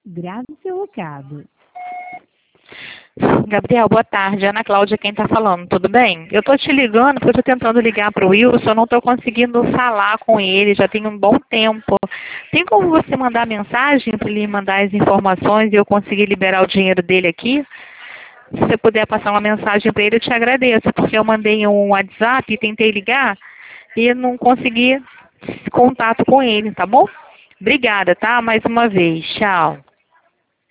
Grave seu recado. Gabriel, boa tarde. Ana Cláudia quem está falando, tudo bem? Eu estou te ligando porque eu estou tentando ligar para o Wilson, eu não estou conseguindo falar com ele, já tem um bom tempo. Tem como você mandar mensagem para ele mandar as informações e eu conseguir liberar o dinheiro dele aqui? Se você puder passar uma mensagem para ele, eu te agradeço, porque eu mandei um WhatsApp e tentei ligar e não consegui contato com ele, tá bom? Obrigada, tá? Mais uma vez. Tchau.